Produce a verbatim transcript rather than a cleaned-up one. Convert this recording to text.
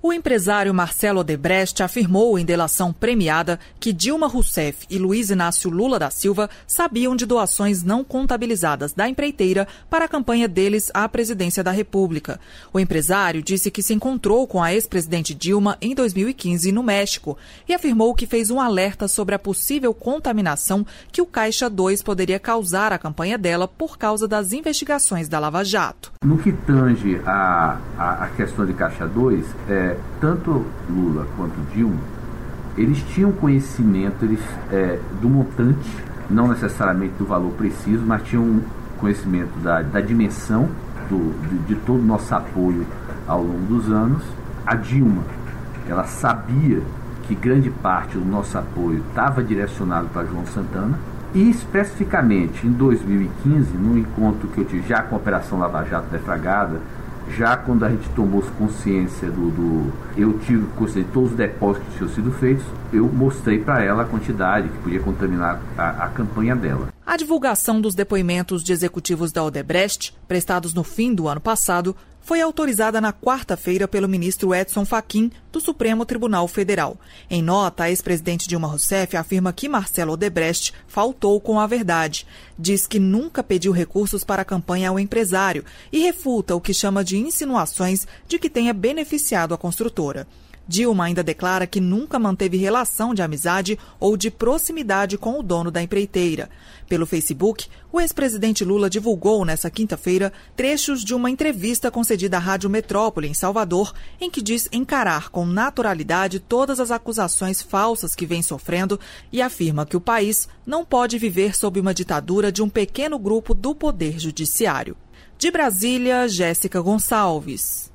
O empresário Marcelo Odebrecht afirmou em delação premiada que Dilma Rousseff e Luiz Inácio Lula da Silva sabiam de doações não contabilizadas da empreiteira para a campanha deles à presidência da República. O empresário disse que se encontrou com a ex-presidente Dilma em dois mil e quinze no México e afirmou que fez um alerta sobre a possível contaminação que o Caixa dois poderia causar à campanha dela por causa das investigações da Lava Jato. No que tange a, a, a questão de Caixa dois, é, tanto Lula quanto Dilma, eles tinham conhecimento eles, é, do montante, não necessariamente do valor preciso, mas tinham conhecimento da, da dimensão do, de, de todo o nosso apoio ao longo dos anos. A Dilma, ela sabia que grande parte do nosso apoio estava direcionado para João Santana, e especificamente em dois mil e quinze, no encontro que eu tive já com a Operação Lava Jato deflagrada, já quando a gente tomou consciência do, do eu tive consciência de todos os depósitos que tinham sido feitos, eu mostrei para ela a quantidade que podia contaminar a, a campanha dela. A divulgação dos depoimentos de executivos da Odebrecht, prestados no fim do ano passado, foi autorizada na quarta-feira pelo ministro Edson Fachin, do Supremo Tribunal Federal. Em nota, a ex-presidente Dilma Rousseff afirma que Marcelo Odebrecht faltou com a verdade. Diz que nunca pediu recursos para a campanha ao empresário e refuta o que chama de insinuações de que tenha beneficiado a construtora. Dilma ainda declara que nunca manteve relação de amizade ou de proximidade com o dono da empreiteira. Pelo Facebook, o ex-presidente Lula divulgou nesta quinta-feira trechos de uma entrevista concedida à Rádio Metrópole, em Salvador, em que diz encarar com naturalidade todas as acusações falsas que vem sofrendo e afirma que o país não pode viver sob uma ditadura de um pequeno grupo do Poder Judiciário. De Brasília, Jéssica Gonçalves.